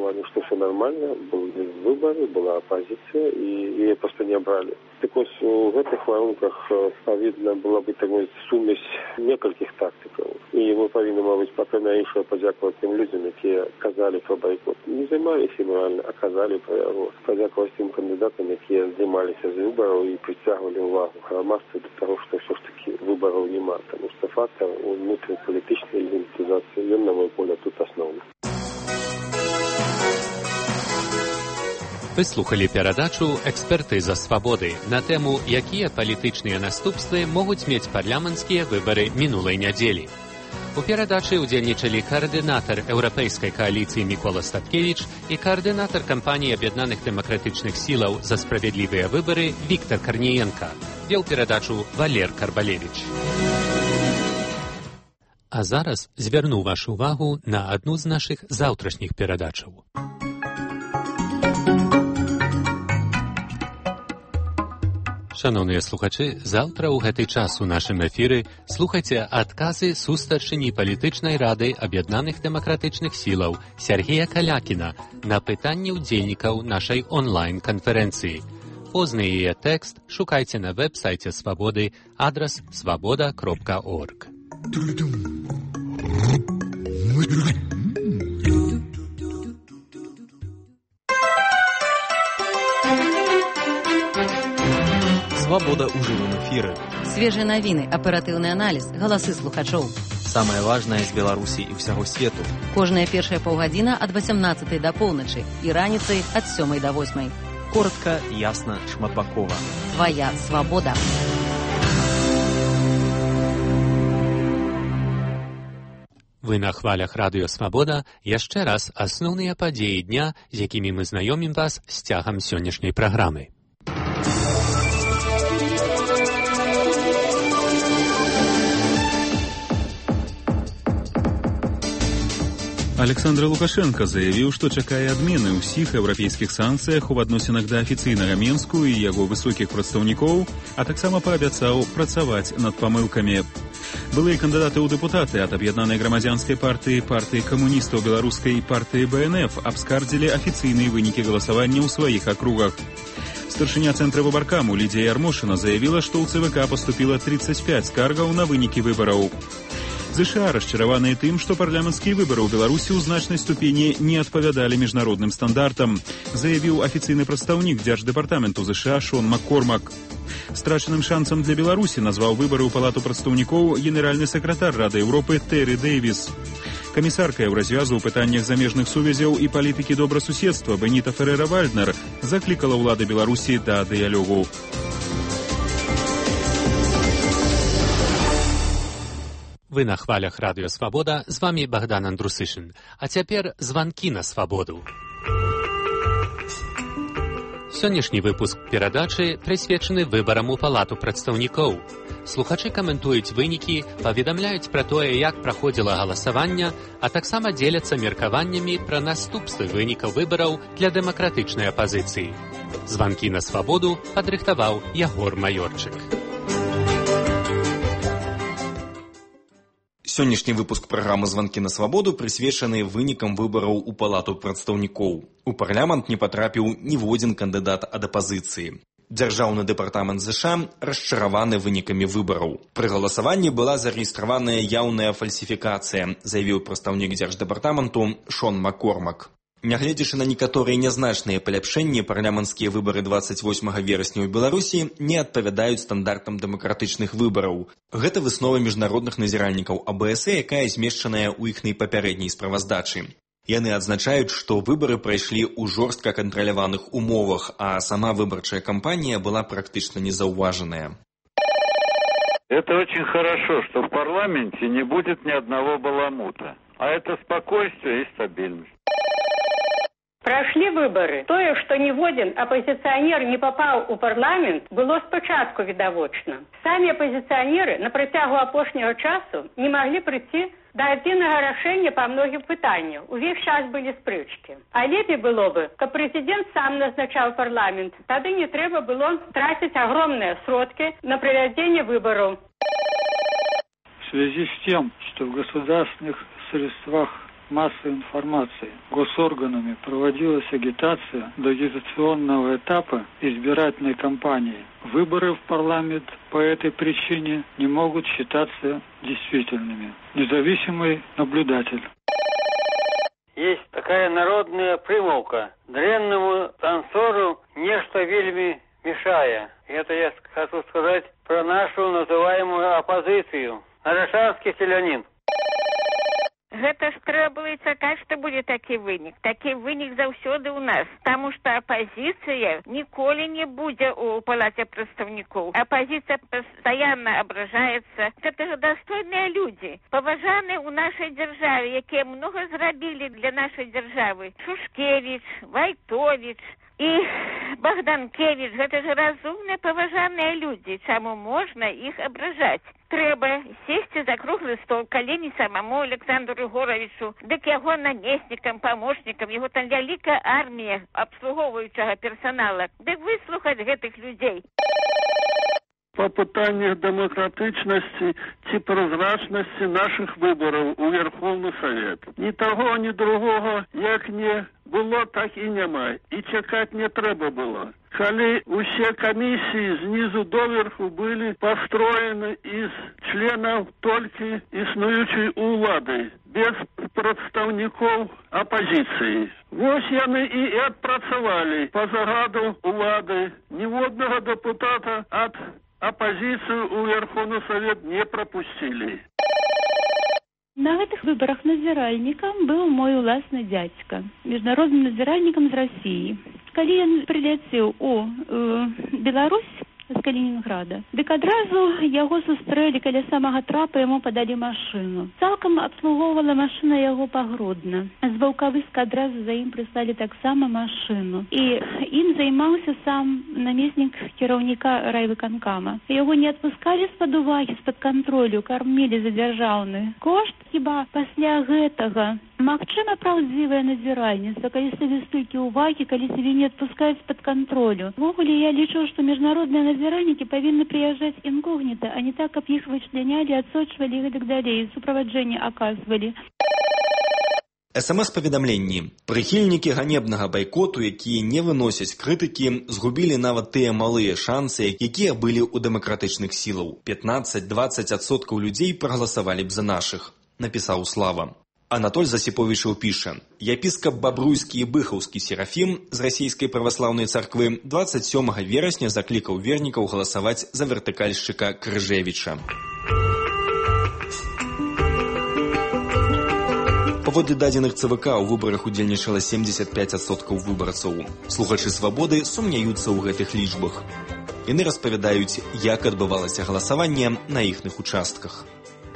голосования, что все нормально, были выборы, была оппозиция, и ее просто не обрали. Так вот, в этих воронках повинна была бы такой сумесь некольких тактиков. И мы повинны, мабуть, пока найшее подякувати тим людям, які казали про бойкот. Не займалися їм реально, а казали про його. Подякувати тим кандидатам, які знімалися з виборів і притягували увагу громадства до того, що все ж таки виборів немає. Тому що фактор внутрішньополітичної ідентифікації, він, на моє поле, тут основний. Ви слухали перадачу «Экспертиза свободы» на тему «Якія палітычныя наступствы могуць мець парламенцкія выбары мінулай нядзелі». У перадачы удзельнічалі каардынатар еўрапейскай кааліцыі Мікола Статкевіч і каардынатар кампаніі аб'яднаных дэмакратычных сілаў за справядлівыя выбары Віктор Карніенка. Вёў перадачу Валер Карбалевіч. А зараз звярну вашу увагу на адну з нашых заўтрашніх перадачаў. Шановныя слухачы, заўтра ў гэты час у нашым эфіры слухайце адказы сустарчыні палітычнай рады аб'яднаных дэмакратычных сілаў Сергея Калякіна на пытанні ўдзельнікаў нашай онлайн-канферэнцыі. Позны яе тэкст шукайце на вэб-сайце Свабоды, адрас svoboda.org. Свобода ў жывым эфіры. Свежыя навіны, аператыўны аналіз, галасы слухачоў. Самае важнае з Беларусі і ўсяго свету. Кожная першая паўгадзіна ад 18 да поўначы і раніцай ад 7 да 8. Коротка, ясна, шматбакова. Твая свабода. Вы на хвалях радыё «Свабода». Яшчэ раз асноўныя падзеі дня, з якімі мы знаёмім вас з цягам сённяшняй праграмы. Александр Лукашенко заявіў, што чакае адмены ўсіх еўрапейскіх санкцыях у адносінах да афіцыйнага Менску і яго высокіх прадстаўнікоў, а таксама паабяцаў працаваць над памылкамі. Былыя кандыдаты ў дэпутаты ад аб'яднанай грамадзянскай партыі, партыі камуністаў беларускай партыі БНФ абскардзілі афіцыйныя вынікі галасавання ў сваіх акругах. Старшыня цэнтра выбаркаму Лідія Ярмошына заявіла, што ў ЦВК паступіла 35 скаргаў на вынікі выбараў. ЗША расчараваныя тым, што парламенцкія выбары ў Беларусі ў значнай ступені не адпавядалі міжнародным стандартам, заявіў афіцыйны прадстаўнік Дзярждэпартаменту ЗША Шон Маккормак. Страчаным шансам для Беларусі назваў выбары ў палату прадстаўнікоў генеральны сакратар Рады Еўропы Тэры Дэйвіс. Камісарка Еўразвязу ў пытаннях замежных сувязяў і палітыкі добрасуседства Беніта Ферэра-Вальднер заклікала ўлады Беларусі да дыялогу. Вы на хвалях радыё «Свабода», з вамі Богдан Андрусышын. А цяпер званкі на свабоду. Сённяшні выпуск перадачы прысвечаны выбарам у палату прадстаўнікоў. Слухачы каментуюць вынікі, паведамляюць пра тое, як праходзіла галасаванне, а таксама дзеляцца меркаваннямі пра наступствы вынікаў выбараў для дэмакратычнай апазіцыі. Званкі на свабоду падрыхтаваў Ягор Маёрчык. Сённяшні выпуск праграмы «Званкі на свабоду» прысвечаны вынікам выбараў у палату прадстаўнікоў. У парламент не патрапіў ніводзін кандыдат ад апазіцыі. Дзяржаўны дэпартамент ЗША расчараваны вынікамі выбараў. Пры галасаванні была зарэгістраваная яўная фальсіфікацыя, заявіў прадстаўнік дзярждэпартаменту Шон Маккормак. Нягледзячы на некаторыя нязначныя паляпшэнні, парламенцкія выбары 28 верасня ў Беларусі не адпавядаюць стандартам дэмакратычных выбараў. Гэта выснова міжнародных назіральнікаў АБС, якая змешчаная ў іхнай папярэдняй справаздачы. Яны адзначаюць, што выбары прайшлі ў жорстка кантраляваных умовах, а сама выбарчая кампанія была практычна незаўважаная. Это очень хорошо, что в парламенте не будет ни одного баламута. А это спокойствие и стабильность. Прошли выборы. Тое, што ніводзін апозіцыянер не папаў у парламент, было спачатку відавочна. Самі апозіцыянеры на працягу апошняга часу не маглі прыйти да адзінага рашэння па многім пытаннях. Увесь час былі спрэчкі. А лепей было бы, каб прэзідэнт сам назначаў парламент. Тады не трэба было траціць агромныя сродкі на правядзенне выбараў. В связи с тем, что в государственных средствах массовой информации госорганами проводилась агитация до агитационного этапа избирательной кампании. Выборы в парламент по этой причине не могут считаться действительными. Независимый наблюдатель. Есть такая народная примовка. Дрянному танцору нечто вельми мешая. Это я хочу сказать про нашу называемую оппозицию. Нарашанский селянин. Гэта ж трэба было чакаць, што будзе такі вынік. Такі вынік заўсёды ў нас. Таму што апазіцыя ніколі не будзе ў палаце прадстаўнікоў. Апазіцыя пастаянна абражаецца. Гэта ж дастойныя людзі, паважаныя ў нашай дзяржаве, якія многа зрабілі для нашай дзяржавы. Шушкевіч, Вайтовіч і Богданкевич. Гэта ж разумныя, паважаныя людзі. Чаму можна іх абражаць? Трэба сесці за круглы стол, калі не самому Александру Егоровичу, дык яго намеснікам, памочнікам, яго там вялікая армія абслугоўваючага персанала. Дык выслухаць гэтых людзей. По пытаннях демократичности и прозрачности наших выборов у Верховный Совет. Ни того, ни другого, як не было, так и нема. И чекать не треба было. Коли все комиссии снизу доверху были построены из членов только існуючей улады, без представников оппозиции. Вот яны и отпрацовали по загаду улады. Ни одного депутата от оппозицию у Верховный Совет не пропустили. На гэтых выборах назіральнікам быў мой уласны дзядзька, міжнародным назіральнікам з России. Калі ён прыляцеў у Беларусь з Калінінграда, дык адразу яго сустрэлі каля самага трапа, яму падалі машыну. Цалкам абслугоўвала машына яго пагродна. З Ваўкавыска адразу за ім прыслалі таксама машыну. І ім займаўся сам намеснік кіраўніка райвыканкама. Яго не адпускалі з-пад увагі, з-пад кантролю, кармілі за дзяржаўны кошт. Хіба пасля гэтага магчыма праўдзівае назіральніцтва, калі сабе столькі ўвагі, калі сябе не адпускаюць з-пад кантролю? Увогуле, я лічу, што міжнародныя назіральнікі павінны прыязджаць інкогніта, а не так, каб іх вычленялі, адсочвалі і гэтак далей, суправаджэнне аказвалі. СМС-паведамленні. Прыхільнікі ганебнага байкоту, якія не выносяць крытыкі, згубілі нават тыя малыя шансы, якія былі ў дэмакратычных сілаў. 15-20% людзей прагаласавалі б за нашых, напісаў Слава. Анатоль Засіповічаў піша: епіскап Бабруйскі і Быхаўскі Серафім з расійскай праваслаўнай царквы 27 верасня заклікаў вернікаў галасаваць за вертыкальшчыка Крыжевіча. Паводле дадзеных ЦВК ў выбарах удзельнічала 75% выбарцаў. Слухачы «Свабоды» сумняюцца ў гэтых лічбах. Яны распавядаюць, як адбывалася галасаванне на іхных участках.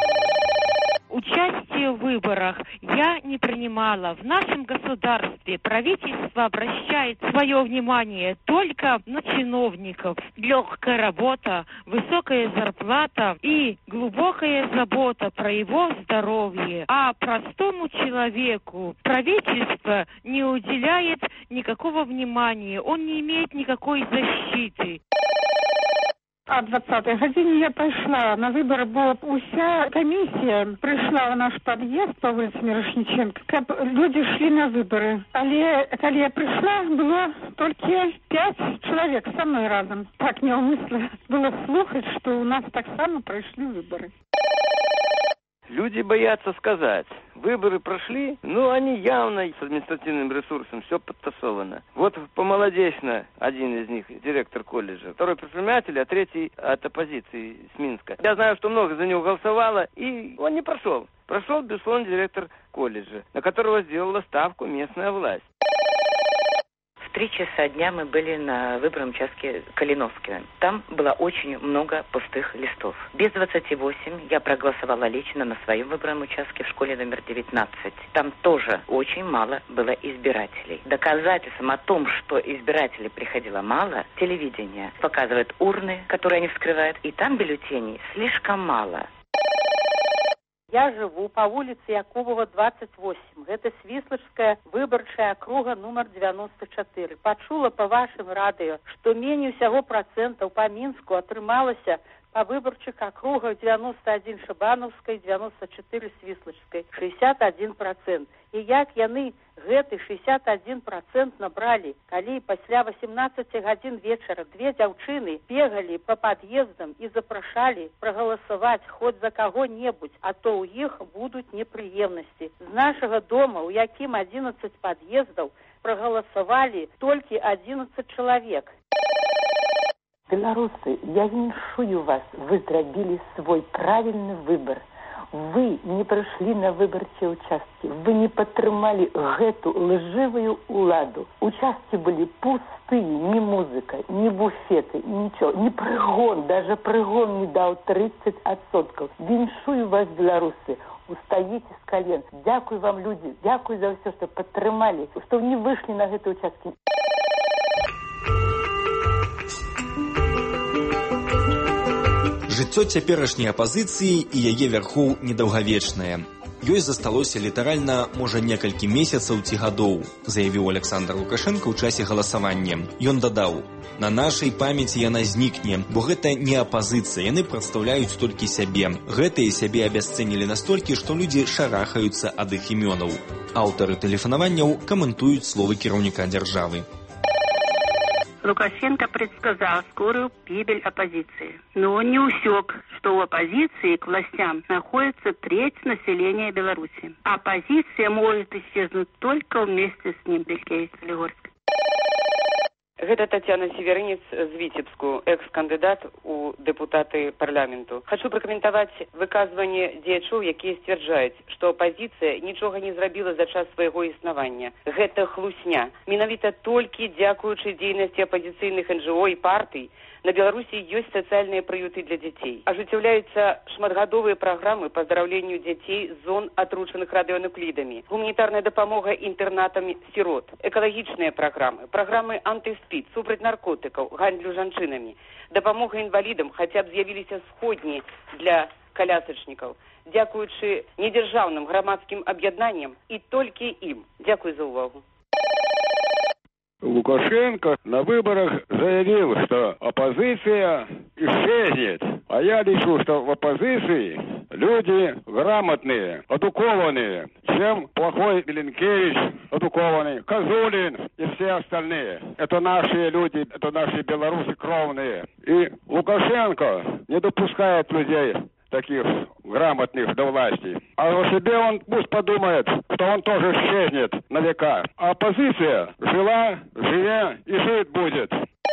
Участие в выборах я не принимала. В нашем государстве правительство обращает свое внимание только на чиновников. Легкая работа, высокая зарплата и глубокая забота про его здоровье. А простому человеку правительство не уделяет никакого внимания. Он не имеет никакой защиты. О 20-й године я пошла на выборы, была уся комиссия пришла в наш подъезд по улице Мирошниченко, как люди шли на выборы. Але когда я пришла, было только 5 человек со мной разом. Так неумысленно было слухать, что у нас так само прошли выборы. Люди боятся сказать. Выборы прошли, но они явно с административным ресурсом, все подтасовано. Вот помолодечно один из них, директор колледжа, второй предприниматель, а третий от оппозиции с Минска. Я знаю, что много за него голосовало, и он не прошел. Прошел, безусловно, директор колледжа, на которого сделала ставку местная власть. В 3 часа дня мы были на выборном участке Калиновского. Там было очень много пустых листов. Без 28 я проголосовала лично на своем выборном участке в школе номер 19. Там тоже очень мало было избирателей. Доказательством о том, что избирателей приходило мало, телевидение показывает урны, которые они вскрывают, и там бюллетеней слишком мало. Я живу по улице Якубова, 28. Это Свіслачская выбарчая округа номер 94. Почула по вашим радио, что менее всего процентов по Минску отрымалася па выбарчых акругах 91 Шабановскай, 94 Свіслачскай, 61%. І як яны гэты 61% набралі, калі пасля 18 гадзін вечара две дзяўчыны бегалі па пад'ездам і запрашалі прагаласаваць хоць за каго-небудзь, а то ў іх будуць непрыемнасці. З нашага дома, у якім 11 пад'ездаў, проголосовали только 11 человек. Белорусы, я віншую вас, вы зрабілі свой правильный выбор. Вы не пришли на выборчие участки, вы не падтрымалі гэту лживую уладу. Участки были пустые, ни музыка, ни буфеты, ничего, ни прыгон, даже прыгон не дал 30%. Віншую вас, белорусы. Устаете с колен. Дякую вам, люди. Дякую за все, что падтрымалі, что не вышли на гэты участки. Жыццё цяперашняй апазіцыі і яе вярхоў недаўгавечнае. Ёй засталося літаральна, можа, некалькі месяцаў ці гадоў, заявіў Александр Лукашенко ў часе галасавання. Ён дадаў: «На нашай памяці яна знікне, бо гэта не апазіцыя, яны прадстаўляюць толькі сябе. Гэтыя сябе абясцэнілі настолькі, што людзі шарахаюцца ад іх імёнаў». Аўтары тэлефанаванняў каментуюць словы кіраўніка дзяржавы. Лукашенко предсказал скорую гибель оппозиции. Но он не усек, что у оппозиции к властям находится треть населения Беларуси. Оппозиция может исчезнуть только вместе с ним. Солигорск. Гэта Татьяна Северынец з Віцебску, экс-кандыдат у дэпутаты парламенту. Хочу пракаментаваць выказванне дзеячоў, якія сцвярджаюць, што апазіцыя нічога не зрабіла за час свайго існавання. Гэта хлусня. Менавіта толькі дзякуючы дзейнасці апазіцыйных НЖО і партый на Беларусі ёсць сацыяльныя прыюты для дзяцей. Ажыццяўляюцца шматгадовыя праграмы па здараўленню дзяцей з зон, атручаных радыёнуклідамі, гуманітарная дапамога інтэрнатам сірот, экалагічныя праграмы, праграмы антыспід, супраць наркотыкаў, гандлю жанчынамі, дапамога інвалідам, хаця б з'явіліся сходні для колясачнікаў, дзякуючы недзяржаўным грамадскім аб'яднанням і толькі ім. Дзякуй за увагу. Лукашенко на выборах заявил, что оппозиция исчезнет. А я лечу, что в оппозиции люди грамотные, адукованные, чем плохой Миленкевич адукованный, Козулин и все остальные. Это наши люди, это наши белорусы кровные. И Лукашенко не допускает людей таких грамотных до власти. А о себе он пусть подумает, что он тоже исчезнет на века. А оппозиция жила, живе и жить будет.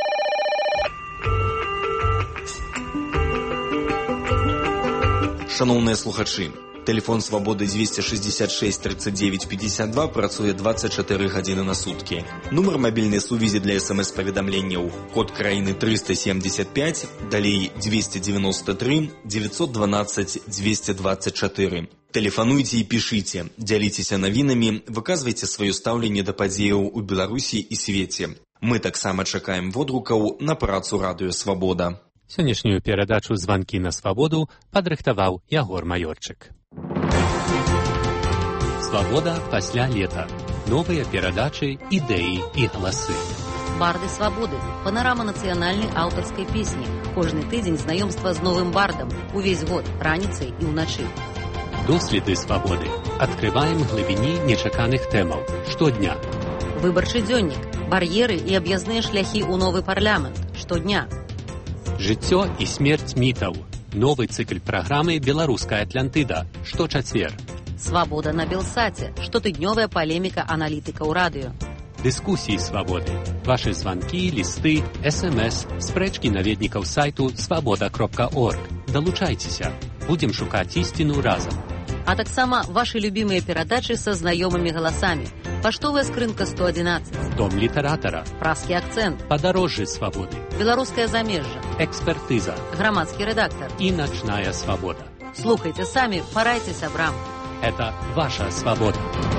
Шановныя слухачы, тэлефон Свабоды 266 39 52 працуе 24 гадзіны на суткі. Нумар мабільнай сувязі для СМС-паведамленняў, код краіны 375, далей 293 912 224. Тэлефануйце і пішыце, дзяліцеся навінамі, выказвайце сваё стаўленне да падзеяў у Беларусі і свеце. Мы таксама чакаем водгукаў на працу радыё Свабода. Сённяшнюю перадачу «Званкі на свабоду» падрыхтаваў Ягор Маёрчык. Свабода пасля лета. Новыя перадачы, ідэі і галасы. Барды свабоды. Панарама нацыянальнай аўтарскай песні. Кожны тыдзень знаёмства з новым бардам. Увесь год, раніцай і ўначы. Доследы свабоды. Адкрываем глыбіні нечаканых тэмаў. Штодня. Выбарчы дзённік. Бар'еры і аб'язныя шляхі ў новы парламент. Штодня. Жыццё і смерць мітаў. Новы цыкл праграмы «Беларуская Атлантыда». Шточацвер. Свабода на Белсаце. Штотыднёвая палеміка аналітыка ў радыё. Дыскусіі свабоды. Вашы званкі, лісты, СМС, спрэчкі наведнікаў сайту свабода.орг. Далучайцеся. Будзем шукаць ісціну разам. А таксама вашы любімыя перадачы са знаёмымі галасамі. Паштовая скрынка 111. Дом літаратара. Празкі акцэнт. Падарожжы свабоды. Беларускае замежжа. Экспертыза. Грамадскі рэдактар. І начная свабода. Слухайце самі, парайце сябрам. Это ваша свабода.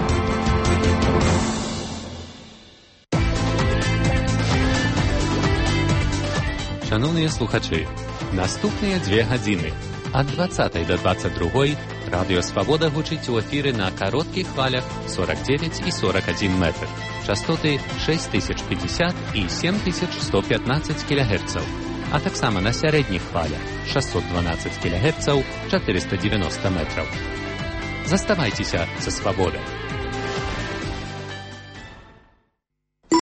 Шановныя слухачы, наступныя 2 гадзіны. Ад 20 до 22 радыё Свабода гучыць у эфіры на кароткіх хвалях 49 і 41 метр. Частоты 6050 і 7115 кГц. а таксама на сярэдніх хвалях 612 кГц 490 метраў. Заставайцеся са свабодай.